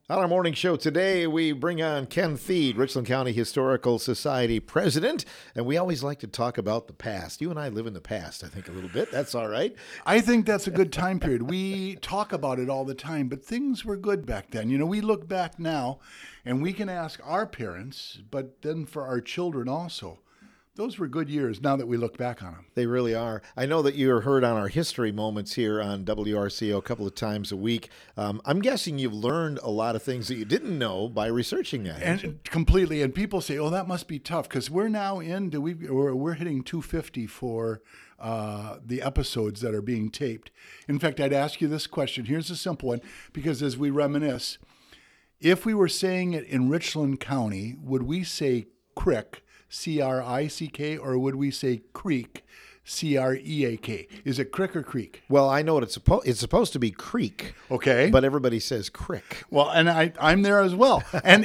On our morning show today, we bring on Ken Thiede, Richland County Historical Society president, and we always like to talk about the past. You and I live in the past, I think, a little bit. That's all right. I think that's a good time period. We talk about it all the time, but things were good back then. You know, we look back now and we can ask our parents, but then for our children also. Those were good years now that we look back on them. They really are. I know that you're heard on our history moments here on WRCO a couple of times a week. I'm guessing you've learned a lot of things that you didn't know by researching that. And completely. And people say, "Oh, that must be tough," because we're now we're hitting 250 for the episodes that are being taped. In fact, I'd ask you this question. Here's a simple one, because as we reminisce, if we were saying it in Richland County, would we say crick, C-R-I-C-K, or would we say creek, C-R-E-A-K? Is it crick or creek? Well, I know what it's supposed to be creek. Okay. But everybody says crick. Well, and I'm there as well.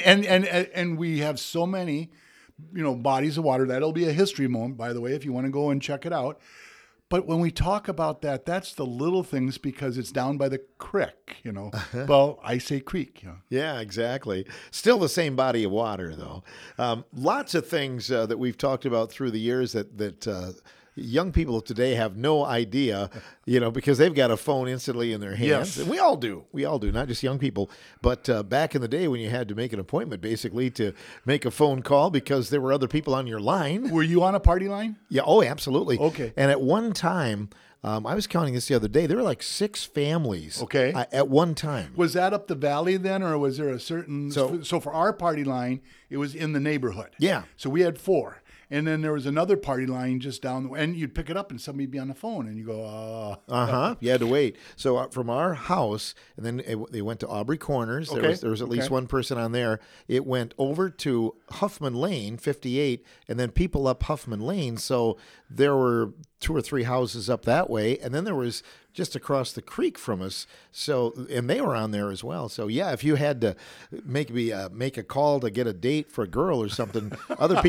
And we have so many, bodies of water. That'll be a history moment, by the way, if you want to go and check it out. But when we talk about that, that's the little things, because it's down by the creek, Well, I say creek. Yeah, exactly. Still the same body of water, though. Lots of things that we've talked about through the years that young people of today have no idea, because they've got a phone instantly in their hands. Yes. And we all do, not just young people. But back in the day when you had to make an appointment, basically, to make a phone call because there were other people on your line. Were you on a party line? Yeah, oh, absolutely. Okay. And at one time, I was counting this the other day, there were like 6 families at one time. Was that up the valley then, or was there a certain... So for our party line, it was in the neighborhood. Yeah. So we had 4. And then there was another party line just down, and you'd pick it up and somebody would be on the phone, and you go, You had to wait. So from our house, and then they went to Aubrey Corners. Okay. There was at least one person on there. It went over to Huffman Lane, 58, and then people up Huffman Lane. So there were 2 or 3 houses up that way, and then there was just across the creek from us. So, and they were on there as well. So yeah, if you had to make a call to get a date for a girl or something, other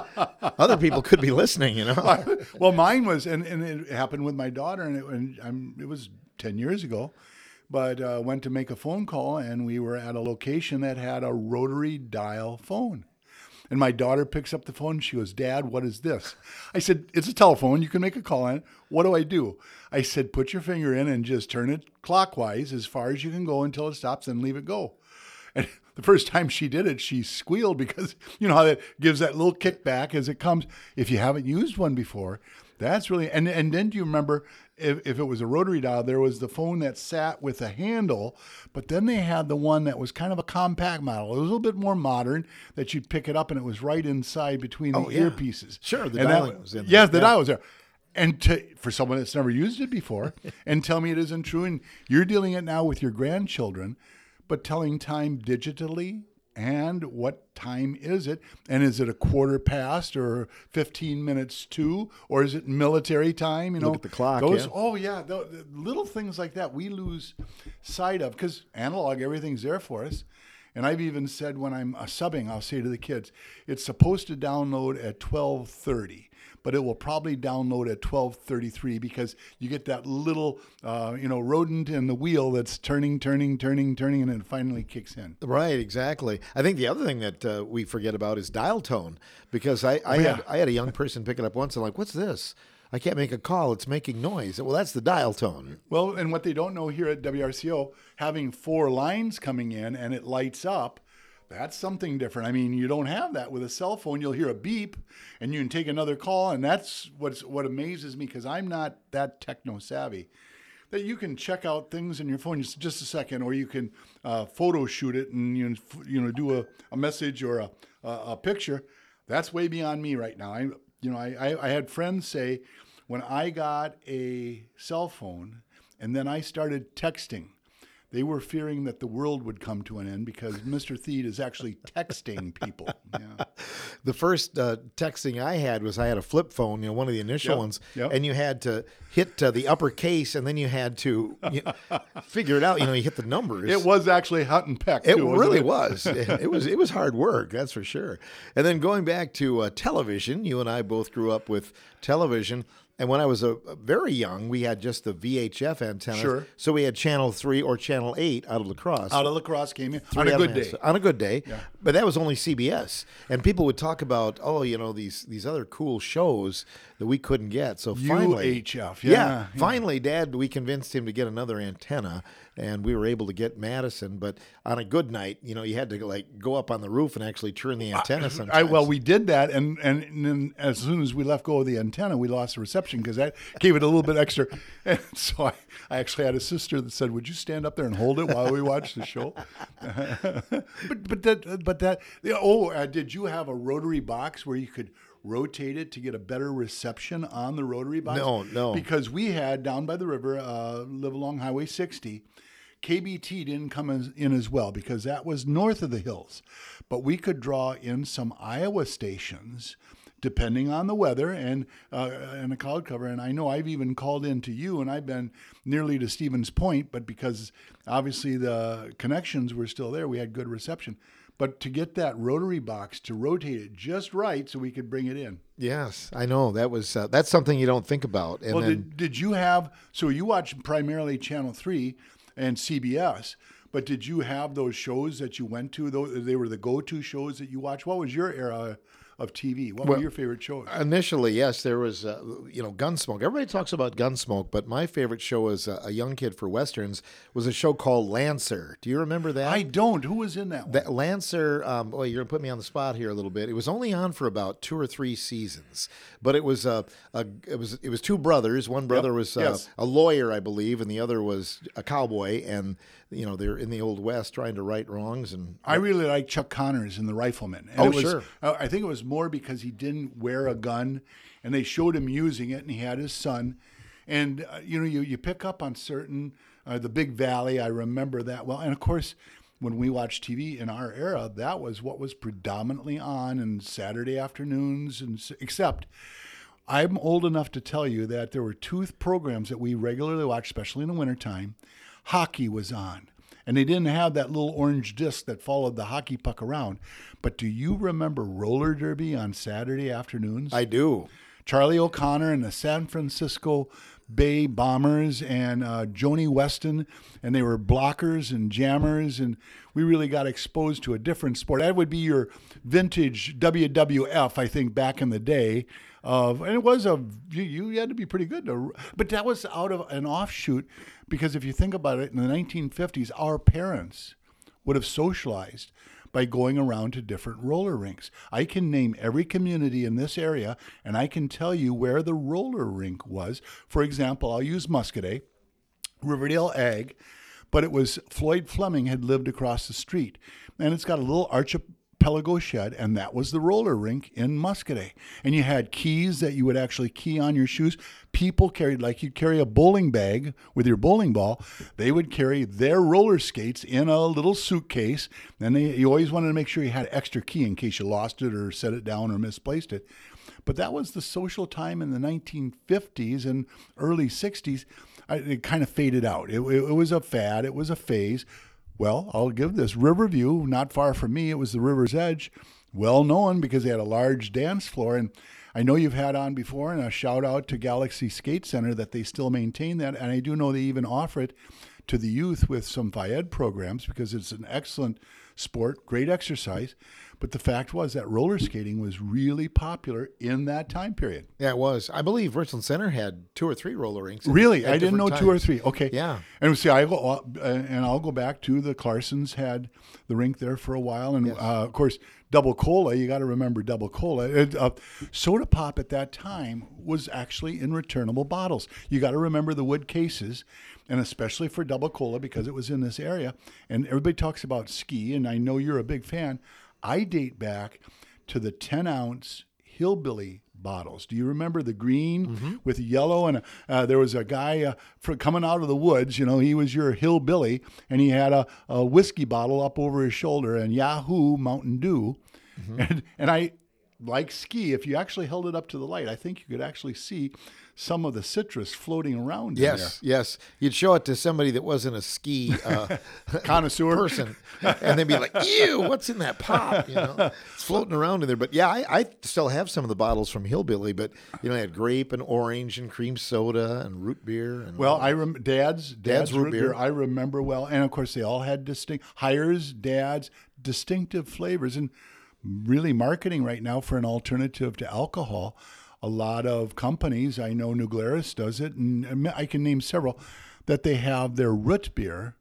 people could be listening, Well, mine was, and it happened with my daughter, and it was 10 years ago, but went to make a phone call, and we were at a location that had a rotary dial phone. And my daughter picks up the phone. She goes, "Dad, what is this?" I said, "It's a telephone. You can make a call on it. What do I do?" I said, "Put your finger in and just turn it clockwise as far as you can go until it stops, and leave it go." And the first time she did it, she squealed, because you know how that gives that little kickback as it comes. If you haven't used one before, that's really... And then do you remember, if it was a rotary dial, there was the phone that sat with a handle, but then they had the one that was kind of a compact model. It was a little bit more modern, that you'd pick it up and it was right inside between the earpieces. Sure, the dialing was in there. Yes, the dial was there. And for someone that's never used it before, and tell me it isn't true, and you're dealing it now with your grandchildren, but telling time digitally, and what time is it? And is it a quarter past or 15 minutes to, or is it military time? Look at the clock. Oh yeah, the little things like that we lose sight of, because analog, everything's there for us. And I've even said, when I'm subbing, I'll say to the kids, it's supposed to download at 12:30. But it will probably download at 12:33, because you get that little, rodent in the wheel that's turning, and it finally kicks in. Right, exactly. I think the other thing that we forget about is dial tone, because I had a young person pick it up once and like, "What's this? I can't make a call. It's making noise." Well, that's the dial tone. Well, and what they don't know here at WRCO, having 4 lines coming in and it lights up, that's something different. I mean, you don't have that with a cell phone. You'll hear a beep and you can take another call. And that's what amazes me, because I'm not that techno savvy, that you can check out things in your phone just a second, or you can photo shoot it and do a message or a picture. That's way beyond me right now. I had friends say, when I got a cell phone and then I started texting, they were fearing that the world would come to an end, because Mr. Thiede is actually texting people. Yeah. The first texting I had a flip phone, one of the initial ones, and you had to hit the uppercase, and then you had to figure it out. You hit the numbers. It was actually hunt and peck. It really was. It was hard work, that's for sure. And then going back to television, you and I both grew up with television. And when I was very young, we had just the VHF antenna. Sure. So we had channel 3 or channel 8 out of La Crosse. Out of La Crosse came in on Three a good elements. day. On a good day. Yeah. But that was only CBS. And people would talk about, these other cool shows that we couldn't get. So finally, UHF. yeah, finally, Dad, we convinced him to get another antenna, and we were able to get Madison. But on a good night, you had to like go up on the roof and actually turn the antenna sometimes. Well, we did that, and then as soon as we let go of the antenna, we lost the reception because that gave it a little bit extra. And so I actually had a sister that said, "Would you stand up there and hold it while we watch the show?" Did you have a rotary box where you could rotate it to get a better reception on the rotary box? No. Because we had down by the river, live along Highway 60. KBT didn't come in as well because that was north of the hills. But we could draw in some Iowa stations depending on the weather and the cloud cover. And I know I've even called in to you, and I've been nearly to Stevens Point, but because obviously the connections were still there, we had good reception. But to get that rotary box to rotate it just right so we could bring it in. Yes, I know. That was that's something you don't think about. And well, then, did you have, so you watched primarily Channel 3 and CBS, but did you have those shows that you went to? They were the go-to shows that you watched? What was your era of TV? What were your favorite shows? Initially, yes, there was, Gunsmoke. Everybody talks about Gunsmoke, but my favorite show as a young kid for Westerns was a show called Lancer. Do you remember that? I don't. Who was in that one? That Lancer, you're going to put me on the spot here a little bit. It was only on for about 2 or 3 seasons, but it was it was two brothers. One brother was a lawyer, I believe, and the other was a cowboy, and they're in the Old West trying to right wrongs. And I really like Chuck Connors in The Rifleman. And sure. I think it was more because he didn't wear a gun, and they showed him using it, and he had his son. And, you pick up on certain, the Big Valley, I remember that well. And, of course, when we watched TV in our era, that was what was predominantly on in Saturday afternoons, except I'm old enough to tell you that there were 2 programs that we regularly watched, especially in the wintertime. Hockey was on. And they didn't have that little orange disc that followed the hockey puck around. But do you remember roller derby on Saturday afternoons? I do. Charlie O'Connor and the San Francisco Bay Bombers and Joni Weston, and they were blockers and jammers, and we really got exposed to a different sport. That would be your vintage WWF, I think, back in the day. And it was you had to be pretty good but that was out of an offshoot, because if you think about it, in the 1950s, our parents would have socialized by going around to different roller rinks. I can name every community in this area, and I can tell you where the roller rink was. For example, I'll use Muscadet, Riverdale Ag, but it was Floyd Fleming had lived across the street, and it's got a little archipelago shed, and that was the roller rink in Muscadet. And you had keys that you would actually key on your shoes. People carried, like you'd carry a bowling bag with your bowling ball, they would carry their roller skates in a little suitcase, and you always wanted to make sure you had extra key in case you lost it or set it down or misplaced it. But that was the social time in the 1950s and early 60s. It kind of faded out. It was a fad. It was a phase. Well, I'll give this. Riverview, not far from me, it was the River's Edge, well known because they had a large dance floor. And I know you've had on before, and a shout out to Galaxy Skate Center that they still maintain that. And I do know they even offer it to the youth with some Phi Ed programs because it's an excellent sport, great exercise. But the fact was that roller skating was really popular in that time period. Yeah, it was. I believe Richland Center had 2 or 3 roller rinks. Really? I didn't know times. 2 or 3. Okay. Yeah. And see, I'll go back to the Clarsons had the rink there for a while. And, yes. Of course, Double Cola, you got to remember Double Cola. Soda pop at that time was actually in returnable bottles. You got to remember the wood cases, and especially for Double Cola because it was in this area. And everybody talks about ski, and I know you're a big fan. I date back to the 10-ounce Hillbilly bottles. Do you remember the green with yellow? And there was a guy coming out of the woods, he was your hillbilly, and he had a whiskey bottle up over his shoulder and Yahoo Mountain Dew. And like ski, if you actually held it up to the light, I think you could actually see some of the citrus floating around in there. Yes. You'd show it to somebody that wasn't a ski Connoisseur person, and they'd be like, "Ew, what's in that pop?" It's floating around in there. But yeah, I still have some of the bottles from Hillbilly. But I had grape and orange and cream soda and root beer. And Well, Dad's root beer. I remember well, and of course they all had Dad's distinctive flavors, and really marketing right now for an alternative to alcohol. A lot of companies, I know New Glarus does it, and I can name several, that they have their root beer.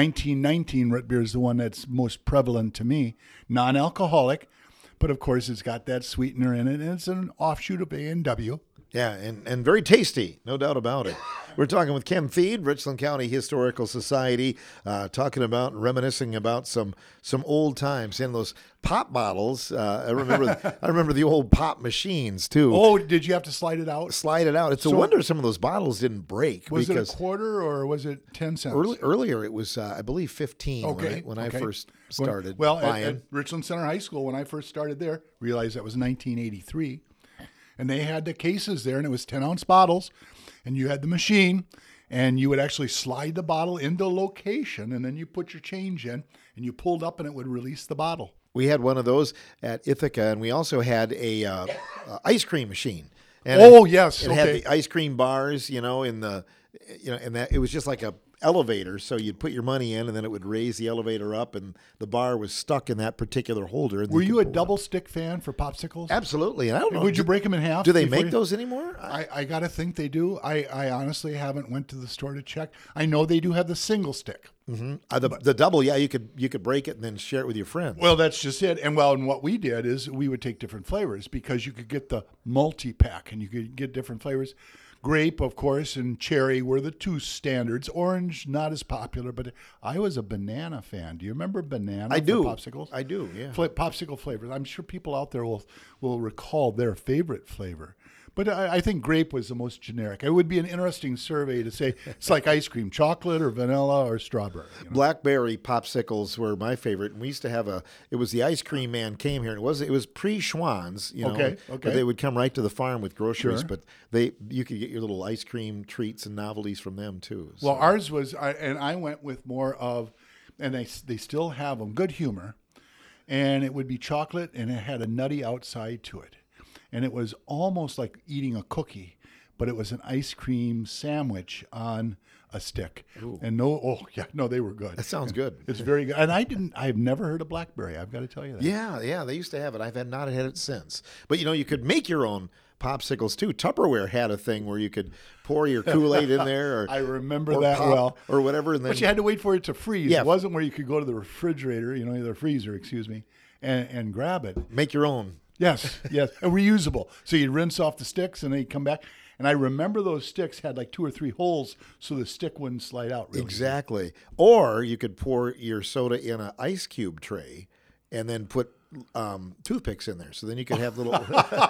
1919 root beer is the one that's most prevalent to me, non-alcoholic, but of course it's got that sweetener in it, and it's an offshoot of A&W. Yeah, and very tasty, no doubt about it. We're talking with Ken Thiede, Richland County Historical Society, talking about and reminiscing about some old times and those pop bottles. I remember the old pop machines too. Oh, did you have to slide it out? Slide it out. It's a wonder some of those bottles didn't break. Was it a quarter or was it 10 cents? Earlier it was, I believe, 15 when I first started buying. At Richland Center High School, when I first started there, realized that was 1983. And they had the cases there, and it was 10-ounce bottles, and you had the machine, and you would actually slide the bottle into location, and then you put your change in, and you pulled up, and it would release the bottle. We had one of those at Ithaca, and we also had a ice cream machine. And yes, it had the ice cream bars, in the, and that it was just like a elevator. So you'd put your money in, and then it would raise the elevator up, and the bar was stuck in that particular holder. And were you a double stick fan for popsicles? Absolutely. And I don't know. Would you break them in half? Do they make those anymore? I got to think they do. I honestly haven't went to the store to check. I know they do have the single stick. Mm-hmm. The double, yeah, you could break it and then share it with your friends. Well, that's just it. And what we did is we would take different flavors because you could get the multi-pack and you could get different flavors. Grape, of course, and cherry were the two standards. Orange, not as popular, but I was a banana fan. Do you remember banana I do. for popsicles? I do, yeah. Popsicle flavors. I'm sure people out there will recall their favorite flavor. But I think grape was the most generic. It would be an interesting survey to say it's like ice cream, chocolate or vanilla or strawberry. Blackberry popsicles were my favorite. And we used to have it was the ice cream man came here, and it was pre-Schwann's, Okay. They would come right to the farm with groceries, Sure. but you could get your little ice cream treats and novelties from them too. So. Well, ours was, and I went with more of, and they still have them, Good Humor, and it would be chocolate, and it had a nutty outside to it. And it was almost like eating a cookie, but it was an ice cream sandwich on a stick. Ooh. And they were good. That sounds good. It's very good. And I've never heard of blackberry. I've got to tell you that. Yeah, they used to have it. I've not had it since. But you could make your own popsicles too. Tupperware had a thing where you could pour your Kool-Aid in there. I remember that well. Or whatever. And then, but you had to wait for it to freeze. Yeah. It wasn't where you could go to the refrigerator, the freezer, and grab it. Make your own. Yes, and reusable. So you'd rinse off the sticks and they'd come back. And I remember those sticks had like 2 or 3 holes so the stick wouldn't slide out really Exactly. Or you could pour your soda in an ice cube tray and then put toothpicks in there. So then you could have little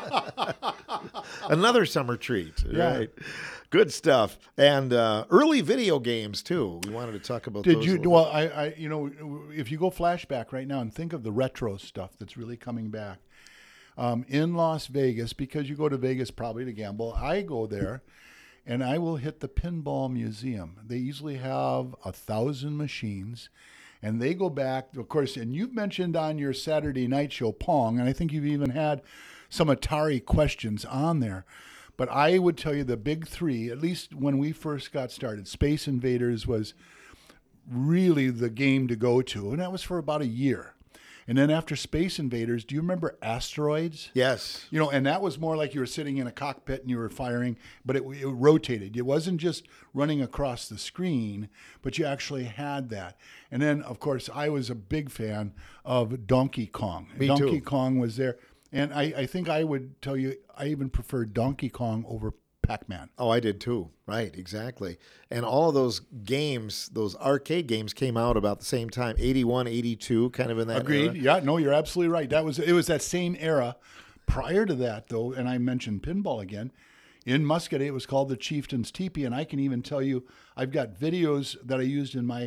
another summer treat. Yeah. Right. Good stuff. And early video games too. We wanted to talk about those. Did you? Well, I if you go flashback right now and think of the retro stuff that's really coming back. In Las Vegas, because you go to Vegas probably to gamble, I go there and I will hit the Pinball Museum. They usually have 1,000 machines and they go back, of course, and you've mentioned on your Saturday night show Pong, and I think you've even had some Atari questions on there. But I would tell you the big 3, at least when we first got started, Space Invaders was really the game to go to, and that was for about a year. And then after Space Invaders, do you remember Asteroids? Yes. And that was more like you were sitting in a cockpit and you were firing, but it rotated. It wasn't just running across the screen, but you actually had that. And then, of course, I was a big fan of Donkey Kong. Me Donkey too. Kong was there. And I think I would tell you, I even preferred Donkey Kong over Pac-Man. Oh, I did too. Right, exactly. And all of those games, those arcade games came out about the same time, 81, 82, kind of in that Agreed. era. Yeah, no, you're absolutely right. It was that same era. Prior to that, though, and I mentioned pinball again, in Muscadet, it was called the Chieftain's Teepee, and I can even tell you I've got videos that I used in my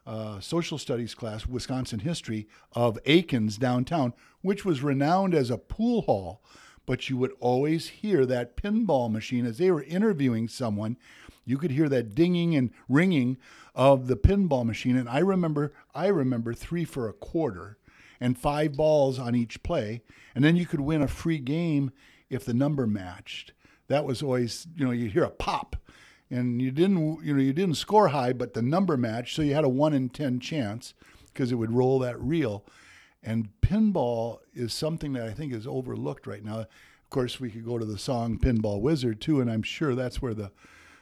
social studies class, Wisconsin history, of Aikens downtown, which was renowned as a pool hall. But you would always hear that pinball machine as they were interviewing someone. You could hear that dinging and ringing of the pinball machine. And I remember 3 for a quarter and 5 balls on each play. And then you could win a free game if the number matched. That was always, you'd hear a pop. And you didn't score high, but the number matched. So you had a 1 in 10 chance because it would roll that reel. And pinball is something that I think is overlooked right now. Of course, we could go to the song Pinball Wizard, too, and I'm sure that's where the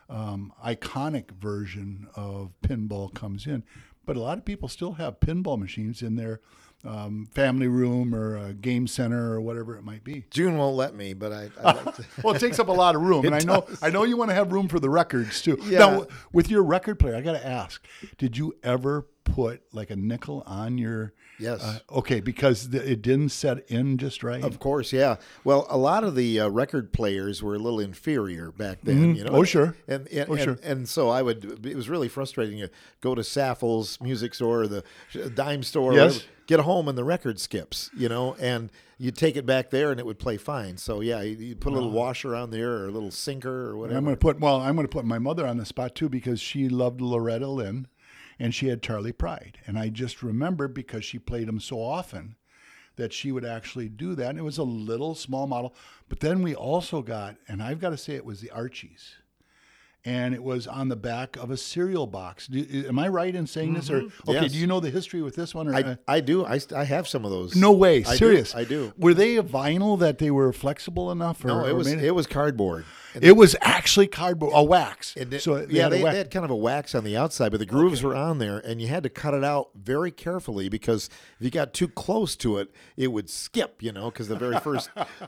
iconic version of pinball comes in. But a lot of people still have pinball machines in their family room or a game center or whatever it might be. June won't let me, but I'd like to. Well, it takes up a lot of room, and I know you want to have room for the records too. Yeah. Now, with your record player, I got to ask: did you ever put like a nickel on your? Yes. Okay, because it didn't set in just right. Of course, yeah. Well, a lot of the record players were a little inferior back then. Mm-hmm. Oh, sure. And so it was really frustrating. You go to Saffol's music store or the dime store. Yes. Or whatever, get home and the record skips, and you take it back there and it would play fine. So yeah, you put a little washer on there or a little sinker or whatever. I'm going to put my mother on the spot too because she loved Loretta Lynn. And she had Charlie Pride. And I just remember because she played them so often that she would actually do that. And it was a little small model. But then we also got, and I've got to say it was the Archies. And it was on the back of a cereal box. Am I right in saying this? Or okay, Yes. Do you know the history with this one? Or, I do. I have some of those. no way. Serious. I do. Were they a vinyl that they were flexible enough? No, it was cardboard. It was actually cardboard, a wax. They had a wax. had kind of a wax on the outside, but the grooves were on there, and you had to cut it out very carefully because if you got too close to it, it would skip, because the very first.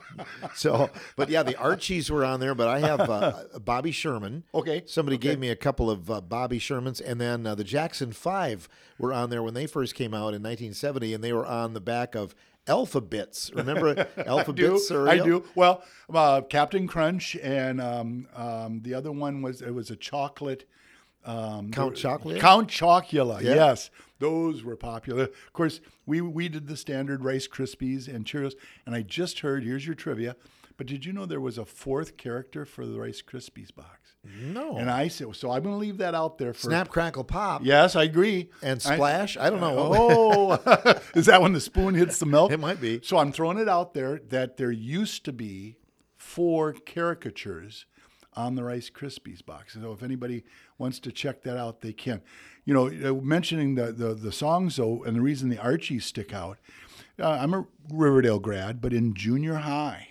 But yeah, the Archies were on there, but I have Bobby Sherman. Okay. Somebody gave me a couple of Bobby Shermans, and then the Jackson 5 were on there when they first came out in 1970, and they were on the back of Alpha-Bits. Remember Alpha-Bits? I do. Well, Captain Crunch and the other one was a chocolate. Count Chocula? Count Chocula, Yeah. yes. Those were popular. Of course, we did the standard Rice Krispies and Cheerios. And I just heard, here's your trivia, but did you know there was a 4th character for the Rice Krispies box? No. And I said, so I'm going to leave that out there for... Snap, Crackle, Pop. Yes, I agree. And Splash? I don't know. Oh, is that when the spoon hits the milk? It might be. So I'm throwing it out there that there used to be 4 caricatures on the Rice Krispies box. So if anybody wants to check that out, they can. Mentioning the songs, though, and the reason the Archies stick out, I'm a Riverdale grad, but in junior high,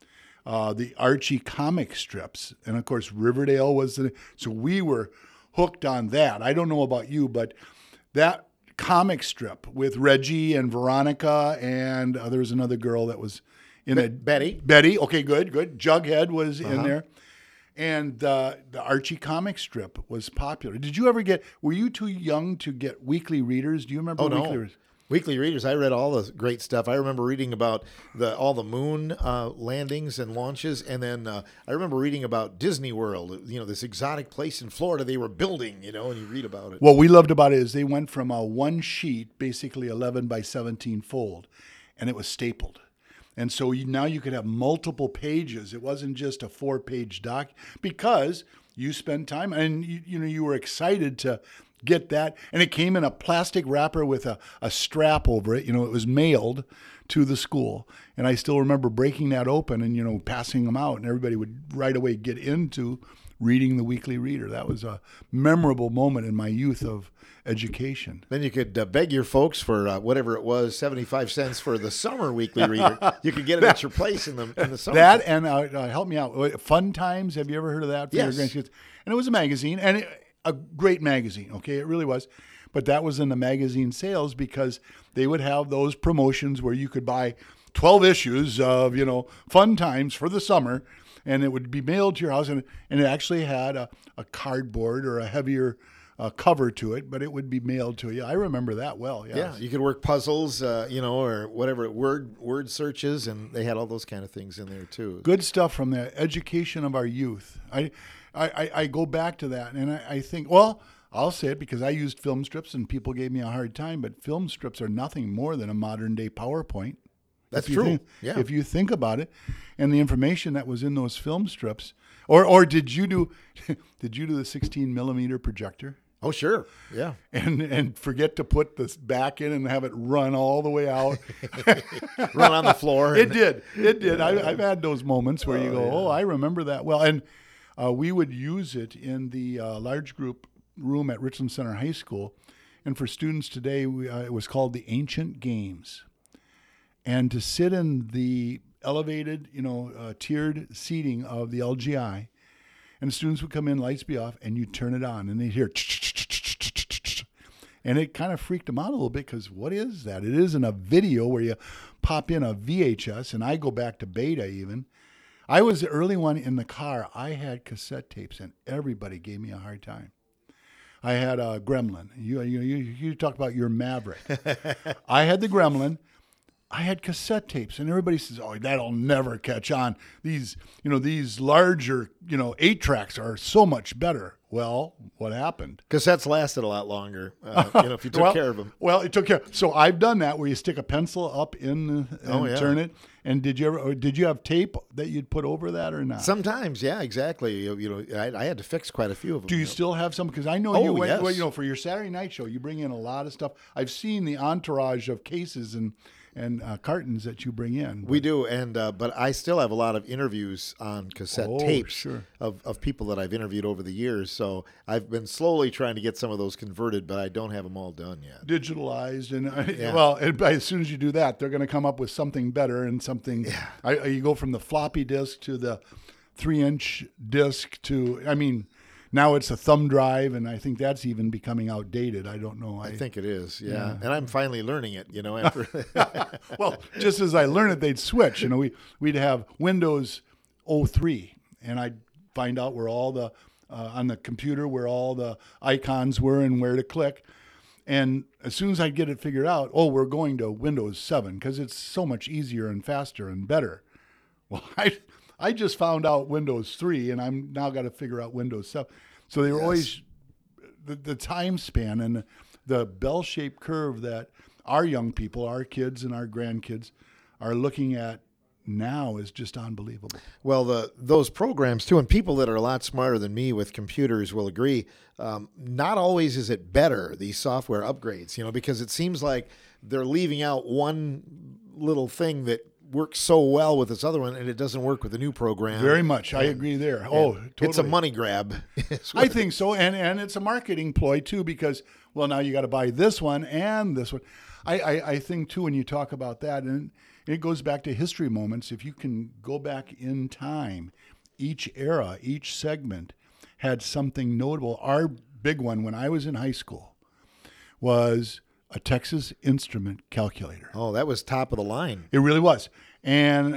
the Archie comic strips. And, of course, Riverdale was so we were hooked on that. I don't know about you, but that comic strip with Reggie and Veronica and there was another girl that was in it. Betty. Betty. Okay, good. Jughead was in there. And the Archie comic strip was popular. Did you ever were you too young to get weekly readers? Do you remember weekly readers? Weekly readers. I read all the great stuff. I remember reading about all the moon landings and launches, and then I remember reading about Disney World. This exotic place in Florida they were building. And you read about it. What we loved about it is they went from a one sheet, basically 11 by 17 fold, and it was stapled. And so now you could have multiple pages. It wasn't just a 4-page doc because you spent time and you were excited to get that. And it came in a plastic wrapper with a strap over it. It was mailed to the school. And I still remember breaking that open and, passing them out. And everybody would right away get into reading the Weekly Reader. That was a memorable moment in my youth of education. Then you could beg your folks for whatever it was, 75 cents for the summer Weekly Reader. You could get it at your place in the summer. That and help me out. Fun Times. Have you ever heard of that? Yes. And it was a magazine, and a great magazine. Okay, it really was. But that was in the magazine sales because they would have those promotions where you could buy 12 issues of Fun Times for the summer, and it would be mailed to your house, and it actually had a cardboard or a heavier cover to it, but it would be mailed to you. I remember that well. Yes. Yeah, you could work puzzles, or whatever word searches, and they had all those kind of things in there too. Good stuff from the education of our youth. I go back to that, and I think, well, I'll say it because I used film strips and people gave me a hard time, but film strips are nothing more than a modern day PowerPoint. That's true. Yeah. If you think about it, and the information that was in those film strips, or did you do the 16 millimeter projector? Oh, sure. Yeah. And forget to put this back in and have it run all the way out. Run on the floor. It did. I've had those moments where you go, I remember that well. And we would use it in the large group room at Richland Center High School. And for students today, it was called the Ancient Games. And to sit in the elevated, tiered seating of the LGI, and the students would come in, lights be off, and you turn it on, and they'd hear, and it kind of freaked them out a little bit because what is that? It isn't a video where you pop in a VHS, and I go back to beta even. I was the early one in the car. I had cassette tapes, and everybody gave me a hard time. I had a Gremlin. You talk about your Maverick. I had the Gremlin. I had cassette tapes, and everybody says, "Oh, that'll never catch on. These larger, 8-tracks are so much better." Well, what happened? Cassettes lasted a lot longer, if you took care of them. Well, it took care. So I've done that where you stick a pencil up in and turn it. And did you have tape that you'd put over that or not? Sometimes, yeah, exactly. I had to fix quite a few of them. Do you still have some? Because I know you went, for your Saturday night show, you bring in a lot of stuff. I've seen the entourage of cases and cartons that you bring in. We do, and but I still have a lot of interviews on cassette tapes of people that I've interviewed over the years. So I've been slowly trying to get some of those converted, but I don't have them all done yet. Digitalized, and as soon as you do that, they're going to come up with something better and something. Yeah. You go from the floppy disk to the 3-inch disc to, now it's a thumb drive, and I think that's even becoming outdated. I don't know. I think it is, yeah. And I'm finally learning it, after. Well, just as I learned it, they'd switch. We'd have Windows 03, and I'd find out where all the, on the computer, where all the icons were and where to click. And as soon as I'd get it figured out, we're going to Windows 7 because it's so much easier and faster and better. Well, I just found out Windows 3, and I'm now got to figure out Windows 7. So they were always the time span and the bell-shaped curve that our young people, our kids and our grandkids are looking at now is just unbelievable. Well, those programs, too, and people that are a lot smarter than me with computers will agree, not always is it better, these software upgrades, because it seems like they're leaving out one little thing that works so well with this other one, and it doesn't work with the new program. Very much. I agree there. Totally. It's a money grab. I think so, and it's a marketing ploy, too, because, now you got to buy this one and this one. I think, too, when you talk about that, and it goes back to history moments, if you can go back in time, each era, each segment had something notable. Our big one when I was in high school was a Texas Instrument calculator. Oh, that was top of the line. It really was. And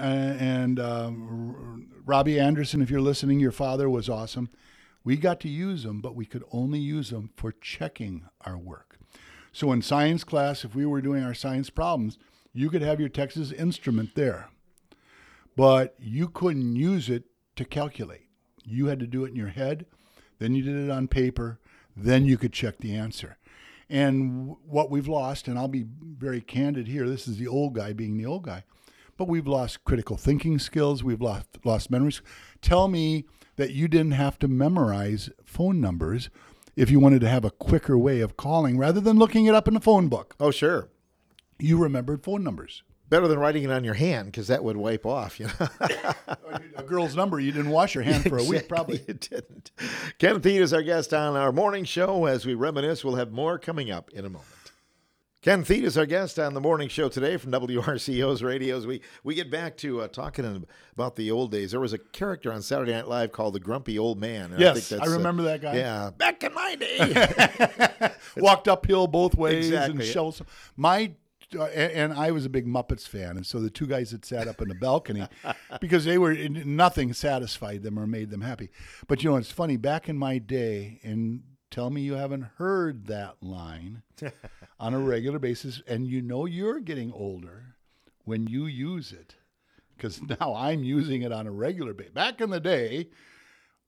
Robbie Anderson, if you're listening, your father was awesome. We got to use them, but we could only use them for checking our work. So in science class, if we were doing our science problems, you could have your Texas Instrument there, but you couldn't use it to calculate. You had to do it in your head, then you did it on paper, then you could check the answer. And what we've lost, and I'll be very candid here, this is the old guy being the old guy, but we've lost critical thinking skills, we've lost memories. Tell me that you didn't have to memorize phone numbers if you wanted to have a quicker way of calling rather than looking it up in the phone book. Oh, sure. You remembered phone numbers. Better than writing it on your hand, because that would wipe off. A girl's number, you didn't wash your hand for a week, probably. You didn't. Ken Thede is our guest on our morning show. As we reminisce, we'll have more coming up in a moment. Ken Thede is our guest on the morning show today from WRCO's radios. We get back to talking about the old days. There was a character on Saturday Night Live called the Grumpy Old Man. And yes, I remember that guy. Yeah, back in my day. Walked uphill both ways exactly. and shells. And I was a big Muppets fan, and so the two guys that sat up in the balcony, because nothing satisfied them or made them happy. But it's funny, back in my day, and tell me you haven't heard that line on a regular basis, and you're getting older when you use it, because now I'm using it on a regular basis. Back in the day,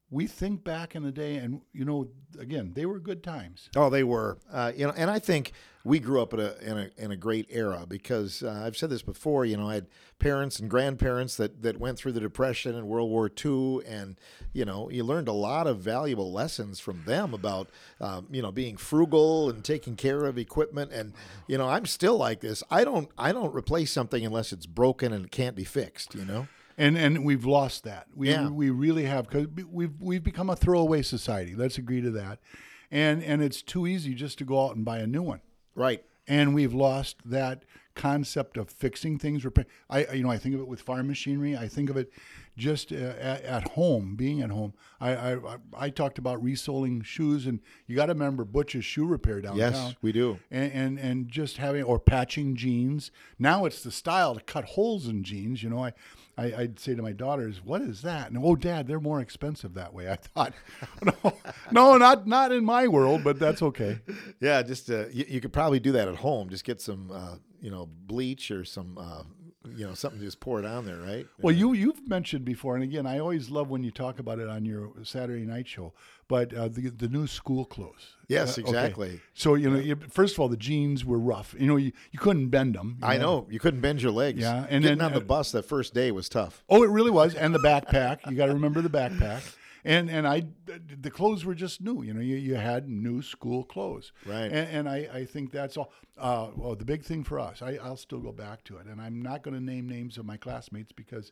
we think back in the day, and again, they were good times. Oh, they were. And I think we grew up in a great era because I've said this before. I had parents and grandparents that went through the Depression and World War II, and you learned a lot of valuable lessons from them about being frugal and taking care of equipment. And I'm still like this. I don't replace something unless it's broken and it can't be fixed. And we've lost that. We Yeah. we really have, because we've become a throwaway society. Let's agree to that. And it's too easy just to go out and buy a new one. Right. And we've lost that concept of fixing things. I think of it with farm machinery. I think of it just at home, being at home. I talked about resoling shoes, and you got to remember Butch's Shoe Repair downtown. Yes, we do. And just having, or patching jeans. Now it's the style to cut holes in jeans. I'd say to my daughters, "What is that?" And, "Oh, Dad, they're more expensive that way." I thought, no, not in my world, but that's okay. Yeah, just you could probably do that at home. Just get some bleach or some something, just pour it on there, right? Well, you've mentioned before, and again, I always love when you talk about it on your Saturday night show, but the new school clothes. Yes, Okay. exactly. So first of all, the jeans were rough. You couldn't bend them. I know, you couldn't bend your legs. Yeah, and getting then on the bus that first day was tough. Oh, it really was, and the backpack. You got to remember the backpack. And the clothes were just new. You had new school clothes. Right. And I think that's all. Well, the big thing for us, I'll still go back to it, and I'm not going to name names of my classmates because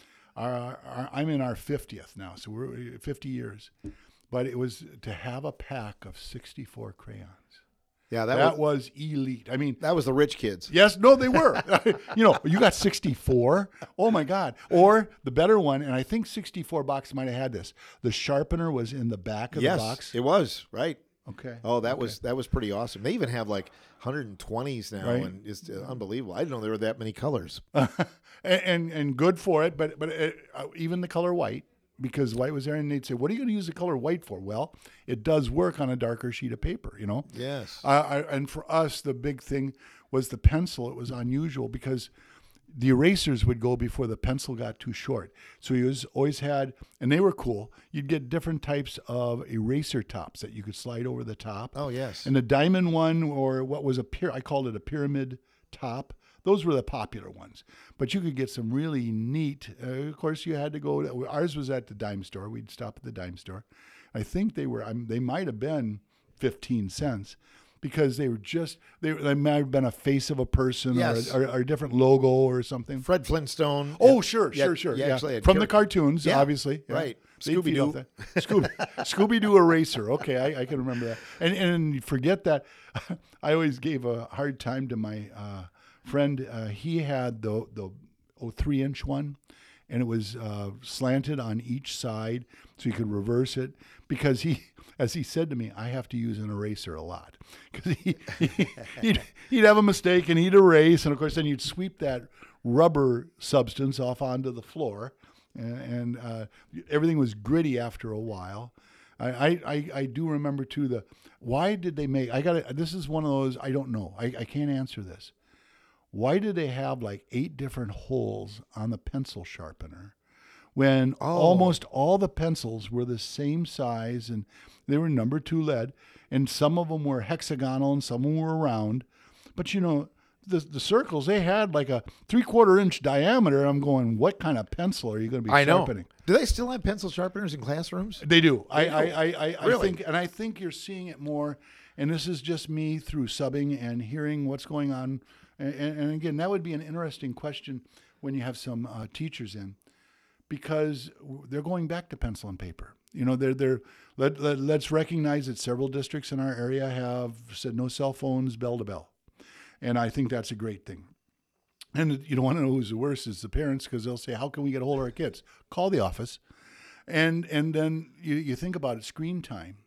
I'm in our 50th now, so we're 50 years. But it was to have a pack of 64 crayons. Yeah, That was elite. I mean, that was the rich kids. yes, no, they were. You got 64. Oh my God. Or the better one, and I think 64 box might have had this. The sharpener was in the back of the box. It was, right. Okay. Oh, that was pretty awesome. They even have like 120s now, Right. and it's unbelievable. I didn't know there were that many colors. and good for it, but even the color white, because white was there, and they'd say, "What are you going to use the color white for?" Well, it does work on a darker sheet of paper, Yes. And for us, the big thing was the pencil. It was unusual because the erasers would go before the pencil got too short. So you always had, and they were cool, you'd get different types of eraser tops that you could slide over the top. Oh, yes. And the diamond one, or what was I called it a pyramid top. Those were the popular ones. But you could get some really neat, of course you had to go, ours was at the dime store. We'd stop at the dime store. I think they might have been 15 cents. Because they might have been a face of a person, Yes. or a different logo or something. Fred Flintstone. Oh, sure. You actually had From the cartoons, Yeah, obviously. Yeah. right. They'd feed Scooby-Doo. off that. Scooby-Doo eraser. Okay, I can remember that. And you forget that. I always gave a hard time to my friend. He had the 3-inch one, and it was slanted on each side, so you could reverse it. Because as he said to me, I have to use an eraser a lot. Because he'd have a mistake and he'd erase, and of course then you'd sweep that rubber substance off onto the floor, and everything was gritty after a while. I do remember too why did they make, this is one of those, I don't know, I can't answer this. Why did they have like 8 different holes on the pencil sharpener when almost all the pencils were the same size, and they were number 2 lead, and some of them were hexagonal and some of them were round. But the circles, they had like a 3/4 inch diameter. I'm going, what kind of pencil are you going to be sharpening? Do they still have pencil sharpeners in classrooms? They do. Really? I think you're seeing it more, and this is just me through subbing and hearing what's going on. And again, that would be an interesting question when you have some teachers in, because they're going back to pencil and paper. Let's recognize that several districts in our area have said no cell phones, bell to bell. And I think that's a great thing. And you don't want to know who's the worst is the parents, because they'll say, how can we get a hold of our kids? Call the office. And then you think about it, screen time.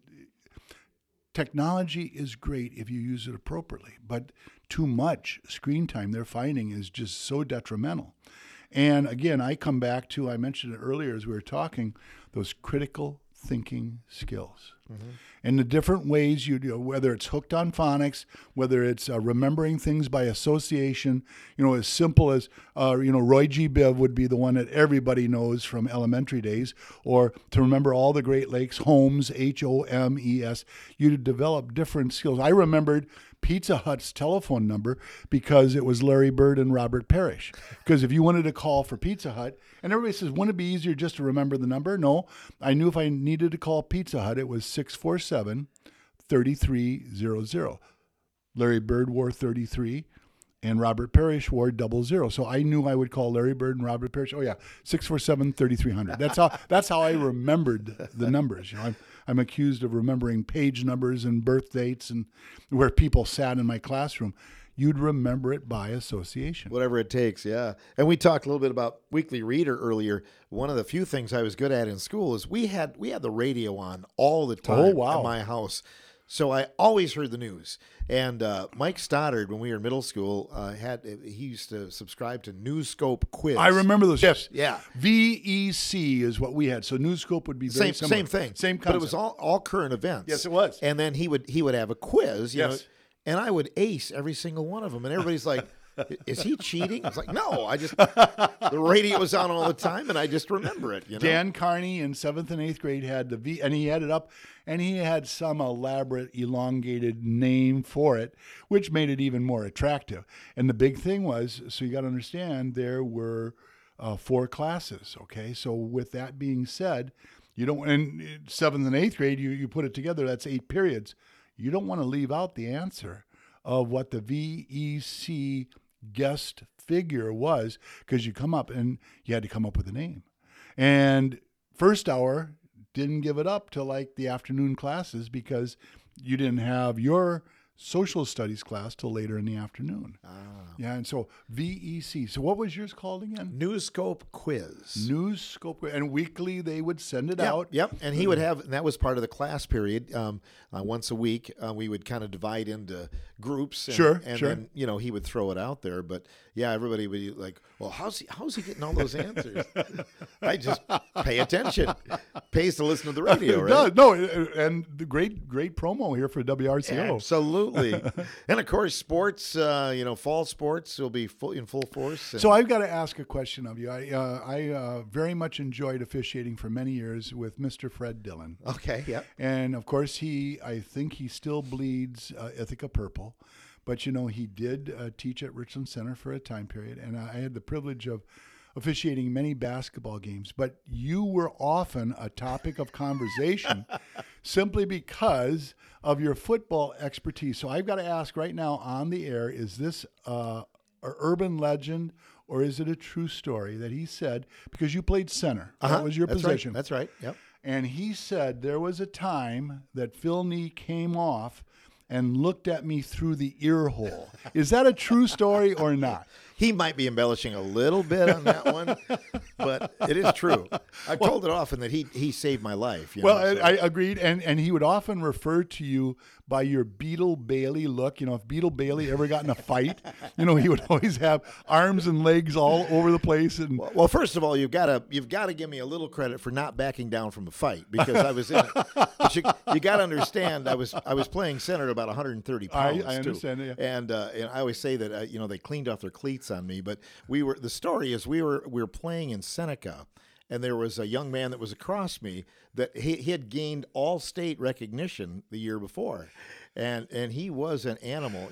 Technology is great if you use it appropriately, but too much screen time they're finding is just so detrimental. And again, I come back to, I mentioned it earlier as we were talking, those critical thinking skills. And the different ways you do, whether it's hooked on phonics, whether it's remembering things by association, as simple as, Roy G. Biv would be the one that everybody knows from elementary days, or to remember all the Great Lakes, Homes, Homes, you develop different skills. I remembered Pizza Hut's telephone number because it was Larry Bird and Robert Parrish. Because if you wanted to call for Pizza Hut, and everybody says, wouldn't it be easier just to remember the number? No, I knew if I needed to call Pizza Hut, it was 647-3300. Larry Bird wore 33 and Robert Parrish wore 00. So I knew I would call Larry Bird and Robert Parrish. Oh yeah, 647-3300. That's how I remembered the numbers. I'm accused of remembering page numbers and birth dates and where people sat in my classroom. You'd remember it by association. Whatever it takes, yeah. And we talked a little bit about Weekly Reader earlier. One of the few things I was good at in school is we had the radio on all the time at my house. So I always heard the news. And Mike Stoddard, when we were in middle school, he used to subscribe to Newscope Quiz. I remember those. Yes. Yeah. VEC is what we had. So Newscope would be very similar. Same thing. Same concept. But it was all current events. Yes, it was. And then he would have a quiz, you know, Yes. and I would ace every single one of them. And everybody's like, is he cheating? It's like, no, the radio was on all the time, and I just remember it. Dan Carney in 7th and 8th grade had the V, and he had it up, and he had some elaborate, elongated name for it, which made it even more attractive. And the big thing was, so you got to understand, there were 4 classes, okay? So with that being said, you don't, in 7th and 8th grade, you put it together, that's 8 periods. You don't want to leave out the answer of what the VEC guest figure was, because you come up and you had to come up with a name. And first hour didn't give it up till like the afternoon classes because you didn't have your social studies class till later in the afternoon. Yeah, and so VEC. So what was yours called again? Newscope Quiz. Newscope. And weekly they would send it out. Yep. And he would have, and that was part of the class period. Once a week, we would kind of divide into groups. And, Sure. then, he would throw it out there. But yeah, everybody would be like, well, how's he getting all those answers? I just pay attention. Pays to listen to the radio, right? It does. No, and the great promo here for WRCO. Absolutely. And of course, sports, fall sports will be in full force. So I've got to ask a question of you. I very much enjoyed officiating for many years with Mr. Fred Dillon. Okay, yeah. And of course, I think he still bleeds Ithaca purple. But, he did teach at Richland Center for a time period. And I had the privilege of officiating many basketball games. But you were often a topic of conversation simply because of your football expertise. So I've got to ask right now on the air, is this an urban legend or is it a true story that he said, because you played center, that was your position. Right. That's right, yep. And he said there was a time that Phil Nee came off and looked at me through the ear hole. Is that a true story or not? He might be embellishing a little bit on that one, but it is true. I've told it often that he saved my life. I agreed, and he would often refer to you by your Beetle Bailey look. If Beetle Bailey ever got in a fight, he would always have arms and legs all over the place. And well, first of all, you've got to give me a little credit for not backing down from a fight, because I was in it. But you got to understand, I was playing center at about 130 pounds. I understand, yeah. And I always say that they cleaned off their cleats on me, but the story is we were playing in Seneca, and there was a young man that was across me that he had gained all-state recognition the year before, and he was an animal,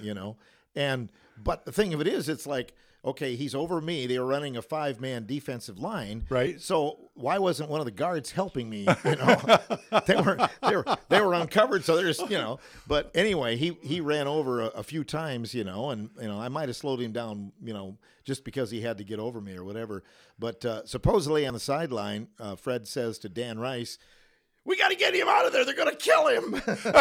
but the thing of it is, it's like, okay, he's over me. They were running a 5-man defensive line, right? So why wasn't one of the guards helping me? They were uncovered, so there's But anyway, he ran over a few times, and I might have slowed him down, just because he had to get over me or whatever. But supposedly on the sideline, Fred says to Dan Rice, "We got to get him out of there. They're going to kill him."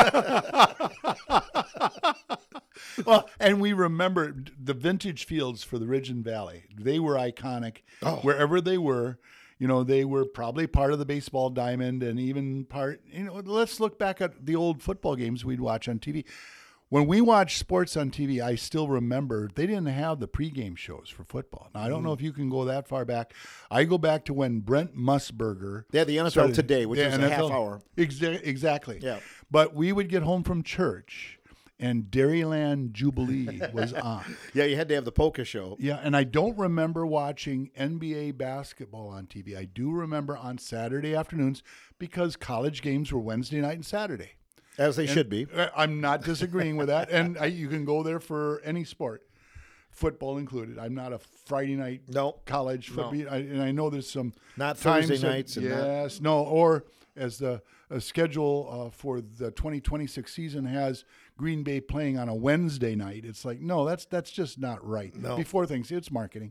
Well, and we remember the vintage fields for the Ridge and Valley. They were iconic. Wherever they were, they were probably part of the baseball diamond and even part, let's look back at the old football games we'd watch on TV. When we watched sports on TV, I still remember they didn't have the pregame shows for football. Now, I don't know if you can go that far back. I go back to when Brent Musburger. They had the NFL started- Today, which yeah, is a half hour. Exactly. Yeah. But we would get home from church, and Dairyland Jubilee was on. Yeah, you had to have the polka show. Yeah, and I don't remember watching NBA basketball on TV. I do remember on Saturday afternoons because college games were Wednesday night and Saturday. As they should be. I'm not disagreeing with that. And you can go there for any sport, football included. I'm not a Friday night college football. And I know there's some Not times Thursday that- nights. And yes, no. Or as the schedule for the 2026 season has Green Bay playing on a Wednesday night. It's like, no, that's just not right. No. Before things, it's marketing.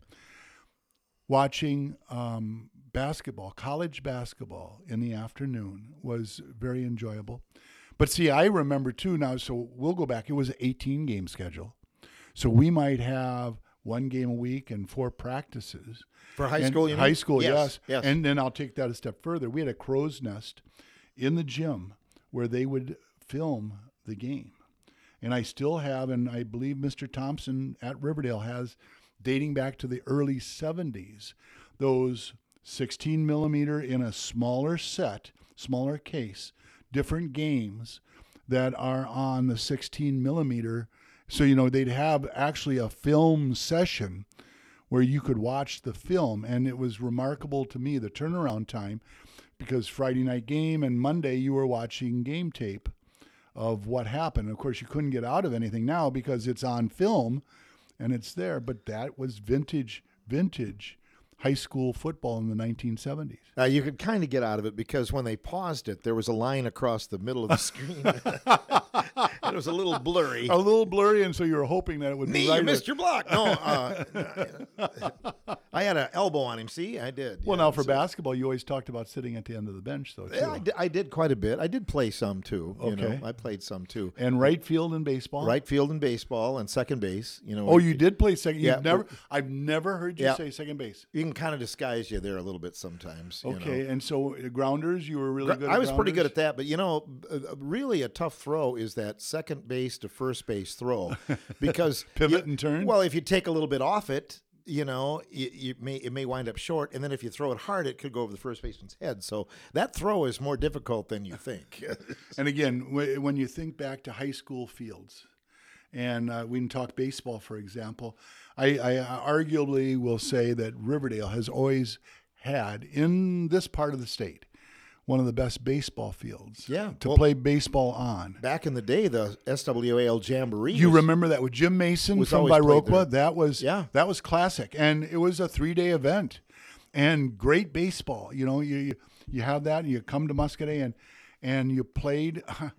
Watching basketball, college basketball in the afternoon was very enjoyable. But see, I remember too now, so we'll go back. It was an 18-game schedule. So we might have one game a week and 4 practices. For high school, you mean? High school, Yes. And then I'll take that a step further. We had a crow's nest in the gym where they would film the game. And I still have, and I believe Mr. Thompson at Riverdale has, dating back to the early 70s, those 16 millimeter in a smaller set, smaller case, different games that are on the 16 millimeter. So, they'd have actually a film session where you could watch the film. And it was remarkable to me, the turnaround time, because Friday night game and Monday you were watching game tape of what happened. Of course, you couldn't get out of anything now because it's on film and it's there. But that was vintage high school football in the 1970s. You could kind of get out of it because when they paused it, there was a line across the middle of the screen. It was a little blurry. A little blurry, and so you were hoping that it would be You right. missed your block. No, I had an elbow on him. See, I did. Well, Yeah, now for so- basketball, you always talked about sitting at the end of the bench, though, too. Yeah, I did quite a bit. I did play some too. Okay. I played some too. And right field in baseball? Right field and baseball and second base. Oh, you did play second? Yeah. I've never heard you Yeah. say second base. You can kind of disguise you there a little bit sometimes. you know. Okay, and so grounders, you were really good at I was pretty good grounders? at that, but really a tough throw is that second base to first base throw because Pivot and turn? Well, if you take a little bit off it, it may wind up short, and then if you throw it hard, it could go over the first baseman's head. So that throw is more difficult than you think. And again, when you think back to high school fields, and we can talk baseball, for example, I arguably will say that Riverdale has always had, in this part of the state, one of the best baseball fields to play baseball on. Back in the day, the SWAL Jamboree. You remember that with Jim Mason was from always played Viroqua? That was classic, and it was a 3-day event, and great baseball. You have that, and you come to Muscadet, and you played.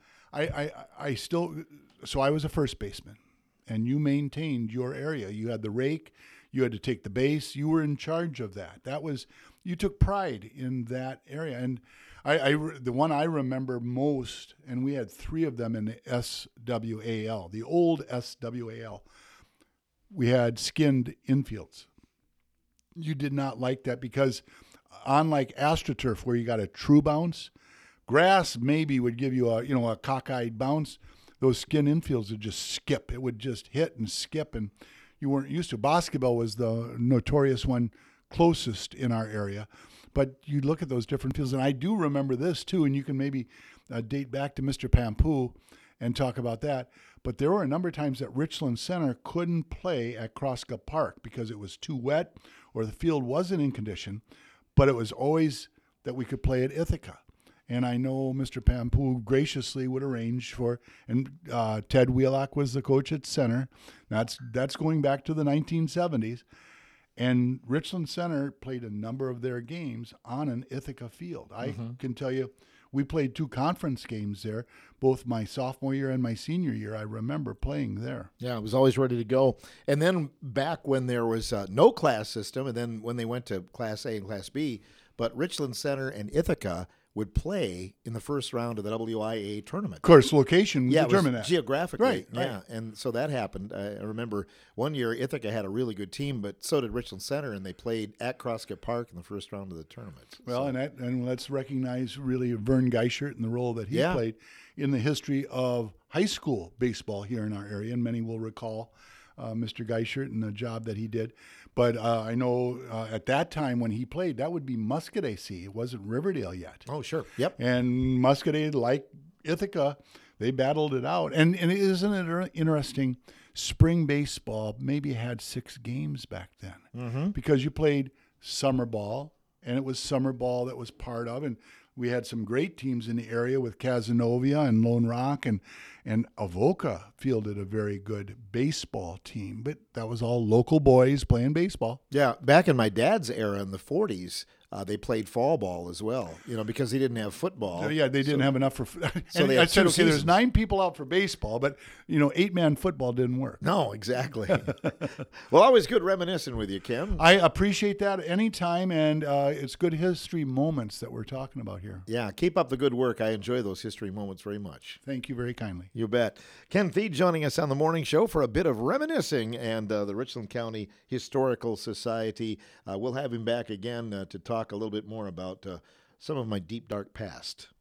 So I was a first baseman, and you maintained your area. You had the rake, you had to take the base. You were in charge of that. You took pride in that area, and the one I remember most, and we had 3 of them in the SWAL, the old SWAL. We had skinned infields. You did not like that because, unlike AstroTurf, where you got a true bounce, grass maybe would give you a cockeyed bounce. Those skin infields would just skip. It would just hit and skip, and you weren't used to. Basketball was the notorious one closest in our area. But you look at those different fields, and I do remember this too, and you can maybe date back to Mr. Pampu and talk about that. But there were a number of times that Richland Center couldn't play at Kroska Park because it was too wet or the field wasn't in condition, but it was always that we could play at Ithaca. And I know Mr. Pampu graciously would arrange for, and Ted Wheelock was the coach at center. That's going back to the 1970s. And Richland Center played a number of their games on an Ithaca field. I can tell you, we played 2 conference games there, both my sophomore year and my senior year. I remember playing there. Yeah, it was always ready to go. And then back when there was no class system, and then when they went to Class A and Class B, but Richland Center and Ithaca would play in the first round of the WIA tournament. Of course, location Yeah, it determined was that. geographically. Right, yeah, right. and so that happened. I remember one year Ithaca had a really good team, but so did Richland Center, and they played at Kroska Park in the first round of the tournament. Well, and let's recognize really Vern Geichert and the role that he Yeah. played in the history of high school baseball here in our area, and many will recall Mr. Geischert and the job that he did. But I know at that time when he played, that would be Muscoda C. It wasn't Riverdale yet. Oh, sure. Yep. And Muscoda, like Ithaca, they battled it out. And isn't it interesting? Spring baseball maybe had 6 games back then because you played summer ball, and it was summer ball that was part of. And we had some great teams in the area with Cazenovia and Lone Rock, and Avoca fielded a very good baseball team. But that was all local boys playing baseball. Yeah, back in my dad's era in the 40s, they played fall ball as well, because he didn't have football. Yeah, they didn't have enough for. So they I had said, two okay, there's seasons. 9 people out for baseball, but 8-man football didn't work. No, exactly. Well, always good reminiscing with you, Ken. I appreciate that anytime, and it's good history moments that we're talking about here. Yeah, keep up the good work. I enjoy those history moments very much. Thank you very kindly. You bet. Ken Thied joining us on the morning show for a bit of reminiscing and the Richland County Historical Society. We'll have him back again to talk a little bit more about some of my deep, dark past.